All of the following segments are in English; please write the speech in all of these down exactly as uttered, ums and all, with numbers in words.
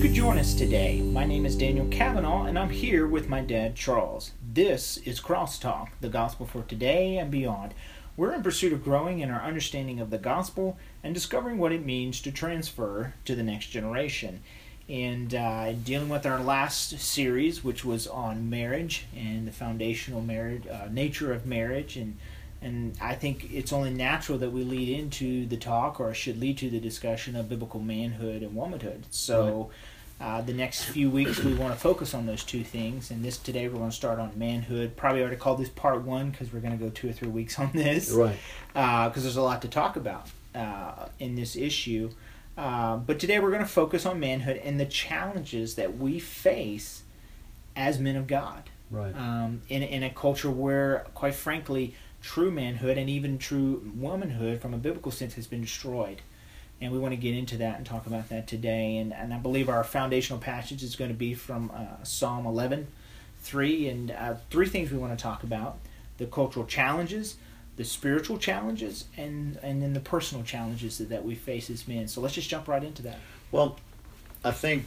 could join us today. My name is Daniel Cavanaugh, and I'm here with my dad, Charles. This is Crosstalk, the gospel for today and beyond. We're in pursuit of growing in our understanding of the gospel and discovering what it means to transfer to the next generation. And uh, dealing with our last series, which was on marriage and the foundational marriage, uh, nature of marriage, and and I think it's only natural that we lead into the talk, or should lead to the discussion of biblical manhood and womanhood. So uh, the next few weeks we want to focus on those two things, and this today we're going to start on manhood. Probably ought to call this part one because we're going to go two or three weeks on this, right? Because uh, there's a lot to talk about uh, in this issue. Uh, but today we're going to focus on manhood and the challenges that we face as men of God. Right. Um, in in a culture where, quite frankly, true manhood and even true womanhood from a biblical sense has been destroyed. And we want to get into that and talk about that today. And, and I believe our foundational passage is going to be from uh, Psalm eleven three. And uh, three things we want to talk about: the cultural challenges, the spiritual challenges, and, and then the personal challenges that, that we face as men. So let's just jump right into that. Well, I think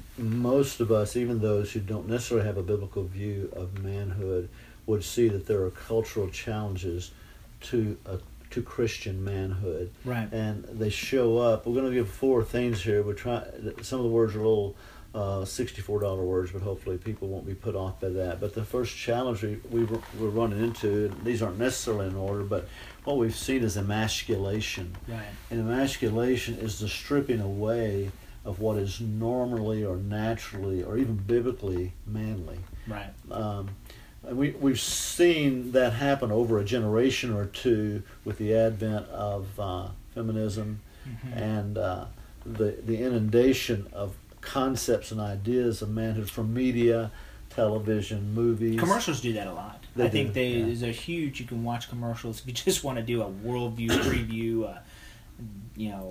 most of us, even those who don't necessarily have a biblical view of manhood, would see that there are cultural challenges to a, to Christian manhood, right? And they show up. We're going to give four things here. We're trying. Some of the words are a little uh, sixty-four dollar words, but hopefully people won't be put off by that. But the first challenge we, we were, we're running into, and these aren't necessarily in order, but what we've seen is emasculation. Right. And emasculation is the stripping away of what is normally or naturally or even biblically manly. Right. Um, And we, we've seen that happen over a generation or two with the advent of uh, feminism mm-hmm. and uh, the the inundation of concepts and ideas of manhood from media, television, movies. Commercials do that a lot. They I think do, they, yeah. there's a huge, you can watch commercials if you just want to do a worldview preview, uh, you know,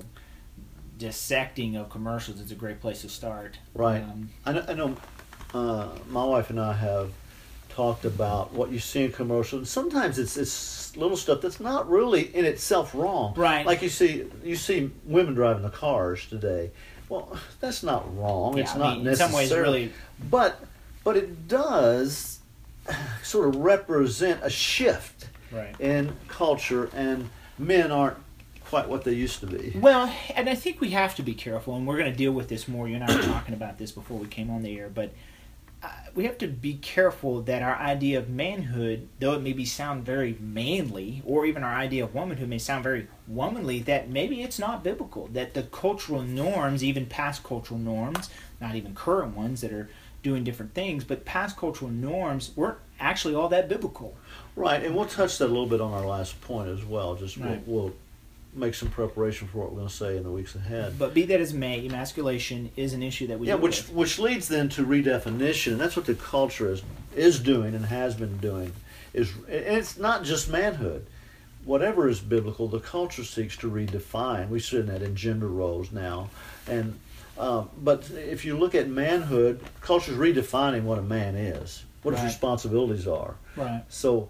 dissecting of commercials. It's a great place to start. Right. Um, I know, I know uh, my wife and I have talked about what you see in commercials. And sometimes it's it's little stuff that's not really in itself wrong. Right. Like you see you see women driving the cars today. Well, that's not wrong. Yeah, it's I not mean, necessarily. in some ways, really. But but it does sort of represent a shift right. in culture, and men aren't quite what they used to be. Well, and I think we have to be careful, and we're going to deal with this more. You and I were talking about this before we came on the air, but Uh, we have to be careful that our idea of manhood, though it maybe sound very manly, or even our idea of womanhood may sound very womanly, that maybe it's not biblical. That the cultural norms, even past cultural norms, not even current ones that are doing different things, but past cultural norms weren't actually all that biblical. Right, and we'll touch that a little bit on our last point as well. Just right. we'll, we'll make some preparation for what we're going to say in the weeks ahead. But be that as may, emasculation is an issue that we yeah, deal which with. which leads then to redefinition, and that's what the culture is is doing and has been doing. Is and it's not just manhood. Whatever is biblical, the culture seeks to redefine. We see that in gender roles now, and uh, but if you look at manhood, culture's redefining what a man is, what right. his responsibilities are. Right. So.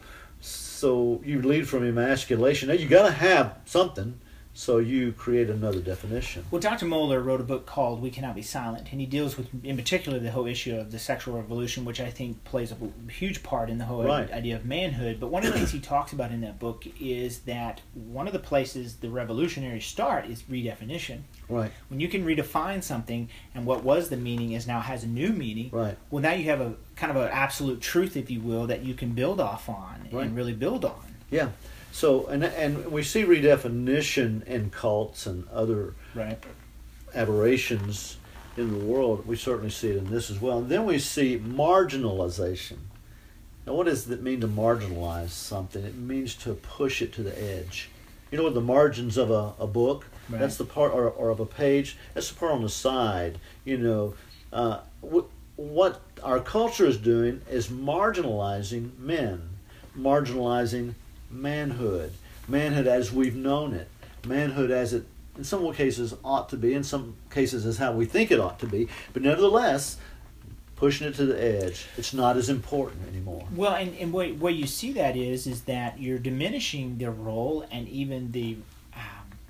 So you lead from emasculation. Now you got to have something, so you create another definition. Well, Doctor Moeller wrote a book called We Cannot Be Silent, and he deals with, in particular, the whole issue of the sexual revolution, which I think plays a huge part in the whole right. idea of manhood. But one of the things he talks about in that book is that one of the places the revolutionaries start is redefinition. Right. When you can redefine something, and what was the meaning is now has a new meaning, right. well, now you have a kind of an absolute truth, if you will, that you can build off on right. and really build on. Yeah. So, and and we see redefinition in cults and other right. aberrations in the world. We certainly see it in this as well. And then we see marginalization. Now, what does it mean to marginalize something? It means to push it to the edge. You know, the margins of a, a book, right. that's the part, or, or of a page, that's the part on the side. You know, uh, what, what our culture is doing is marginalizing men, marginalizing manhood, manhood as we've known it, manhood as it in some cases ought to be, in some cases as how we think it ought to be, but nevertheless pushing it to the edge. It's not as important anymore. Well, and, and what, what you see that is is that you're diminishing their role and even the um,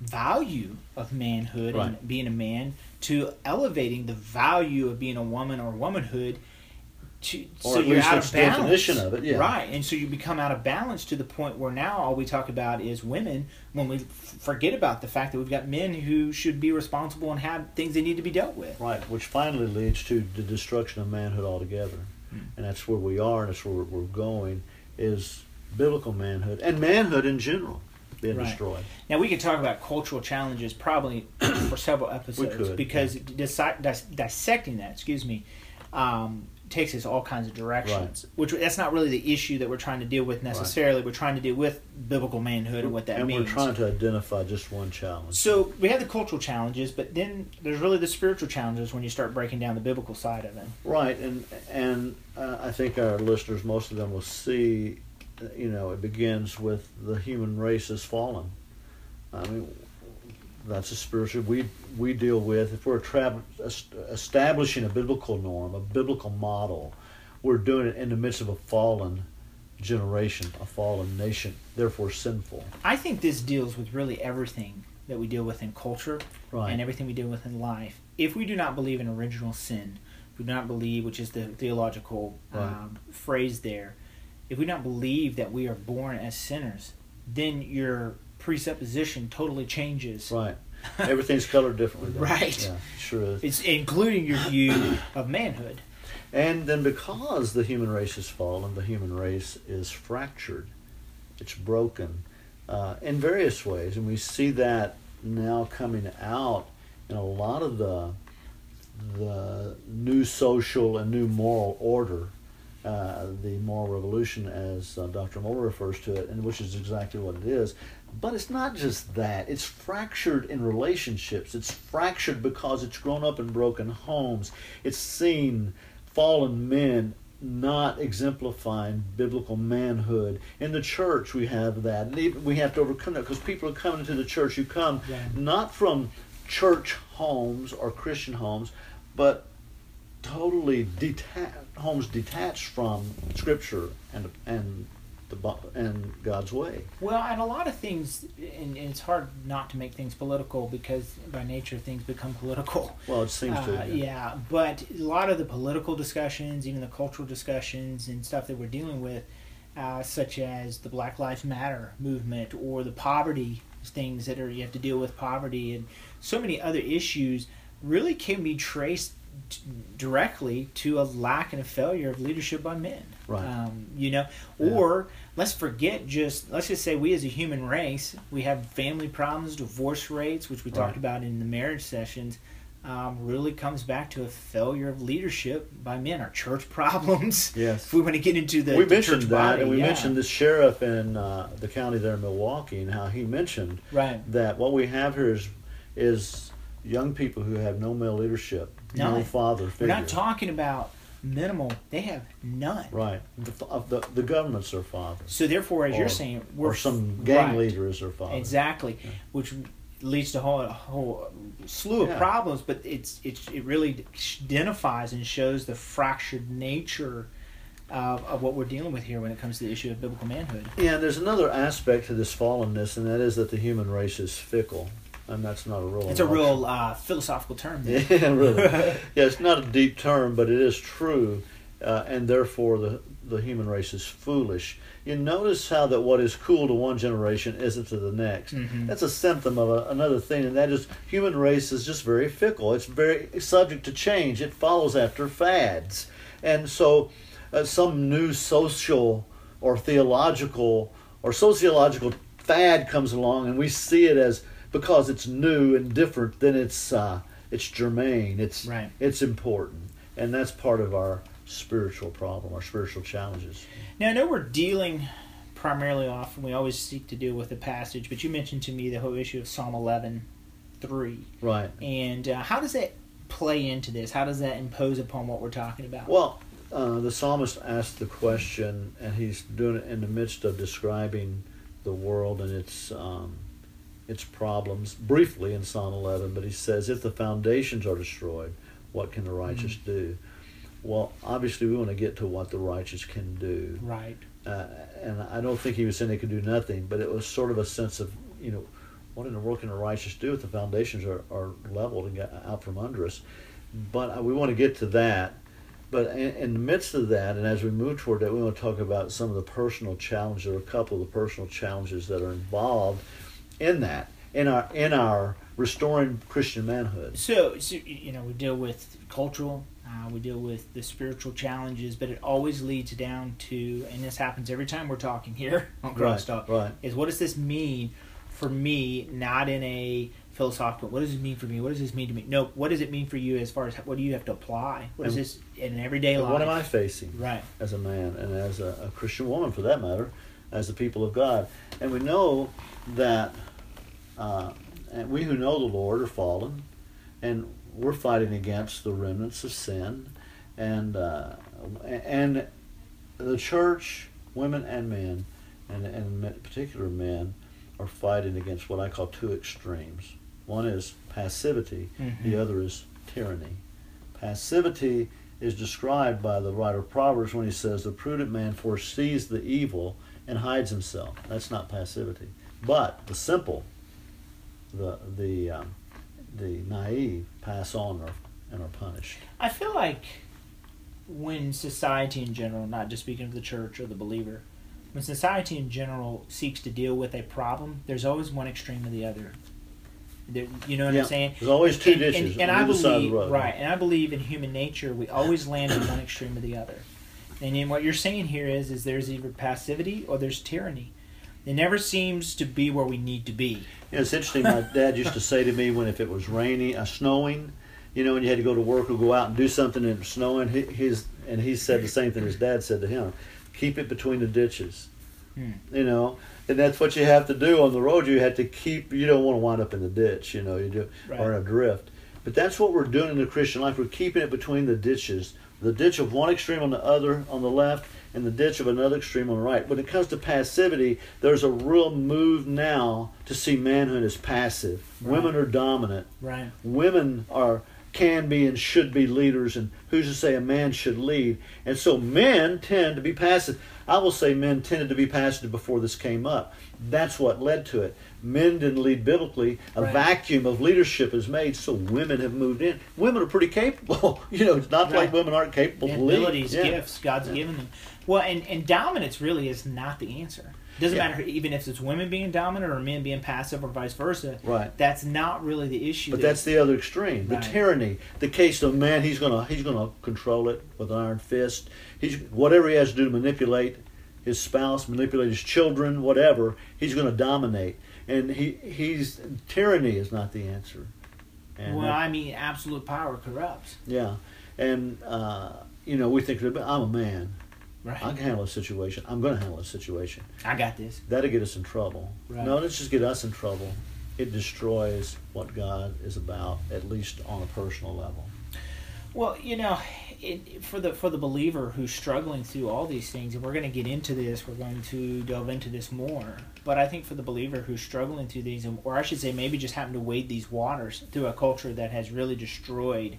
value of manhood Right. and being a man to elevating the value of being a woman or womanhood. To, Or so at you're least out its of balance. definition of it, yeah. Right, and so you become out of balance to the point where now all we talk about is women when we f- forget about the fact that we've got men who should be responsible and have things that need to be dealt with. Right, which finally leads to the destruction of manhood altogether. Mm. And that's where we are, and that's where we're going, is biblical manhood, and manhood in general being Right. destroyed. Now we could talk about cultural challenges probably for several episodes could, because disi- dis- dissecting that, excuse me, um, takes us all kinds of directions. Which that's not really the issue that we're trying to deal with necessarily. We're trying to deal with biblical manhood and what that and means. we're trying to identify just one challenge. So we have the cultural challenges, but then there's really the spiritual challenges when you start breaking down the biblical side of it. Right, and and uh, I think our listeners, most of them, will see, uh, you know, it begins with the human race is fallen. I mean, that's a spiritual we we deal with. If we're tra- establishing a biblical norm, a biblical model, we're doing it in the midst of a fallen generation, a fallen nation, therefore sinful. I think this deals with really everything that we deal with in culture Right. and everything we deal with in life. If we do not believe in original sin, if we do not believe, which is the theological Right. um, phrase there, if we do not believe that we are born as sinners, then your presupposition totally changes. Right. Everything's colored differently. Then. Right. Yeah, sure is. It's including your view of manhood. And then because the human race has fallen, the human race is fractured. It's broken uh, in various ways. And we see that now coming out in a lot of the the new social and new moral order, uh, the moral revolution, as uh, Doctor Moeller refers to it, and which is exactly what it is. But it's not just that. It's fractured in relationships. It's fractured because it's grown up in broken homes. It's seen fallen men not exemplifying biblical manhood. In the church we have that. And even we have to overcome that because people are coming into the church who come Yeah. not from church homes or Christian homes, but totally deta- homes detached from Scripture and and the Bi- and God's way. Well, and a lot of things, and, and it's hard not to make things political because by nature things become political. Well, it seems to. Uh, yeah, but a lot of the political discussions, even the cultural discussions and stuff that we're dealing with, uh, such as the Black Lives Matter movement or the poverty things that are you have to deal with poverty and so many other issues, really can be traced t- directly to a lack and a failure of leadership by men. Right. Um, you know, Yeah. or let's forget just let's just say we as a human race, we have family problems, divorce rates, which we Right. talked about in the marriage sessions. Um, really comes back to a failure of leadership by men. Our church problems. Yes. If we want to get into the, we the mentioned church that, body, and we yeah. mentioned the sheriff in uh, the county there in Milwaukee, and how he mentioned Right. that what we have here is is young people who have no male leadership, no, None. father We're figure. not talking about minimal. They have none. Right. The, fa- of the the government's their father, So therefore, as Or- you're saying, we're or some gang right. leader is their father. Exactly, Yeah. which leads to a whole, a whole slew of Yeah. problems. But it's it's it really identifies and shows the fractured nature of, of what we're dealing with here when it comes to the issue of biblical manhood. Yeah, there's another aspect to this fallenness, and that is that the human race is fickle, and that's not a real. It's a real uh, philosophical term. There. Yeah, really. Yeah, it's not a deep term, but it is true, uh, and therefore the the human race is foolish. You notice how that what is cool to one generation isn't to the next. Mhm. That's a symptom of a, another thing, and that is human race is just very fickle. It's very subject to change. It follows after fads, and so uh, some new social or theological or sociological fad comes along, and we see it as because it's new and different, then it's uh, it's germane. It's Right. it's important, and that's part of our spiritual problem, our spiritual challenges. Now I know we're dealing primarily off, and we always seek to deal with the passage. But you mentioned to me the whole issue of Psalm eleven three, Right. and uh, how does that play into this? How does that impose upon what we're talking about? Well, uh, the psalmist asked the question, and he's doing it in the midst of describing the world and its um, its problems briefly in Psalm eleven. But he says, "If the foundations are destroyed, what can the righteous Mm-hmm. do?" Well, obviously, we want to get to what the righteous can do. Right. Uh, and I don't think he was saying they could do nothing, but it was sort of a sense of, you know, what in the world can the righteous do if the foundations are, are leveled and got out from under us? But we want to get to that. But in, in the midst of that, and as we move toward that, we want to talk about some of the personal challenges, or a couple of the personal challenges that are involved in that, in our in our restoring Christian manhood. So, so you know, we deal with cultural, uh, we deal with the spiritual challenges, but it always leads down to, and this happens every time we're talking here on Crosstalk, right, right. is what does this mean for me, not in a philosophical, what does it mean for me? What does this mean to me? No, what does it mean for you as far as what do you have to apply? What is this in everyday life? What am I facing right. as a man and as a, a Christian woman, for that matter, as the people of God? And we know that uh, and we who know the Lord are fallen, and we're fighting against the remnants of sin, and uh, and the church, women and men, and, and in particular men, are fighting against what I call two extremes. One is passivity, mm-hmm. the other is tyranny. Passivity is described by the writer of Proverbs when he says, the prudent man foresees the evil and hides himself. That's not passivity. But the simple, the the um, the naive pass on or, and are punished. I feel like when society in general, not just speaking of the church or the believer, when society in general seeks to deal with a problem, there's always one extreme or the other. There, you know what yeah, I'm saying? There's always two and, ditches and, and on I either believe, side of the road. right, and I believe in human nature, we always land in one extreme or the other. And in what you're saying here is, is there's either passivity or there's tyranny. It never seems to be where we need to be. Yeah, it's interesting. My dad used to say to me when if it was raining, uh, snowing, you know, and you had to go to work or go out and do something and it was snowing, he, his, and he said the same thing his dad said to him, keep it between the ditches. Hmm. You know, and that's what you have to do on the road. You have to keep, you don't want to wind up in the ditch, you know, you do, right. or in a drift. But that's what we're doing in the Christian life. We're keeping it between the ditches. The ditch of one extreme on the other, on the left, and the ditch of another extreme on the right. When it comes to passivity, there's a real move now to see manhood as passive. Right. Women are dominant. Right. Women are can be and should be leaders, and who's to say a man should lead? And so men tend to be passive. I will say men tended to be passive before this came up. That's what led to it. Men didn't lead biblically. A right. vacuum of leadership is made, so women have moved in. Women are pretty capable. You know, it's not right. like women aren't capable of leading. Abilities, yeah. gifts, God's yeah. given them. Well, and, and dominance really is not the answer. It doesn't yeah. matter even if it's women being dominant or men being passive or vice versa. Right. That's not really the issue. But that, that's the other extreme. The right. tyranny. The case of man, he's gonna he's gonna control it with an iron fist. He's whatever he has to do to manipulate his spouse, manipulate his children, whatever, he's gonna dominate. And he he's tyranny is not the answer. And well, that, I mean, absolute power corrupts. Yeah. And uh, you know, we think I'm a man. Right. I can handle a situation. I'm going to handle a situation. I got this. That'll get us in trouble. Right. No, let's just get us in trouble. It destroys what God is about, at least on a personal level. Well, you know, it, for the for the believer who's struggling through all these things, and we're going to get into this, we're going to delve into this more. But I think for the believer who's struggling through these, or I should say maybe just having to wade these waters through a culture that has really destroyed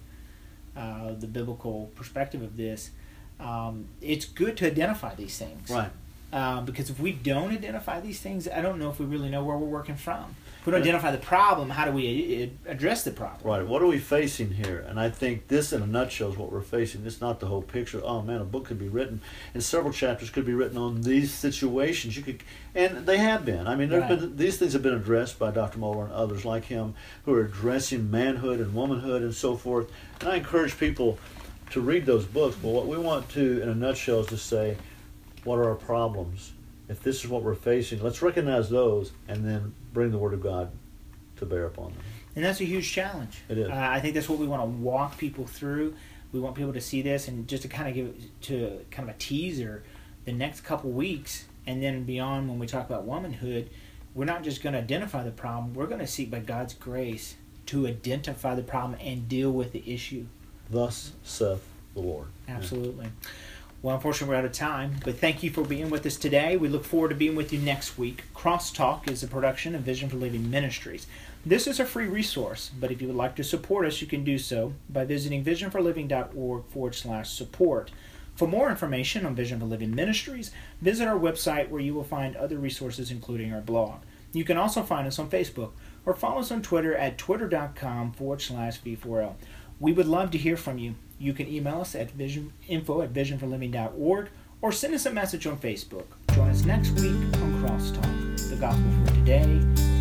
uh, the biblical perspective of this, Um, it's good to identify these things. Right. Um, because if we don't identify these things, I don't know if we really know where we're working from. If we don't identify the problem, how do we address the problem? Right. What are we facing here? And I think this, in a nutshell, is what we're facing. It's not the whole picture. Oh man, a book could be written, and several chapters could be written on these situations. You could, and they have been. I mean, there's Right. been these things have been addressed by Doctor Mohler and others like him, who are addressing manhood and womanhood and so forth. And I encourage people to read those books. But what we want to, in a nutshell, is to say, what are our problems? If this is what we're facing, let's recognize those and then bring the Word of God to bear upon them. And that's a huge challenge. It is. Uh, I think that's what we want to walk people through. We want people to see this, and just to kind of give it to kind of a teaser, the next couple weeks and then beyond when we talk about womanhood, we're not just going to identify the problem. We're going to seek by God's grace to identify the problem and deal with the issue. Thus saith the Lord. Absolutely. Yeah. Well, unfortunately, we're out of time, but thank you for being with us today. We look forward to being with you next week. Crosstalk is a production of Vision for Living Ministries. This is a free resource, but if you would like to support us, you can do so by visiting visionforliving.org forward slash support. For more information on Vision for Living Ministries, visit our website where you will find other resources, including our blog. You can also find us on Facebook or follow us on Twitter at twitter.com forward slash V4L. We would love to hear from you. You can email us at vision, info at vision for living dot org or send us a message on Facebook. Join us next week on Crosstalk, the gospel for today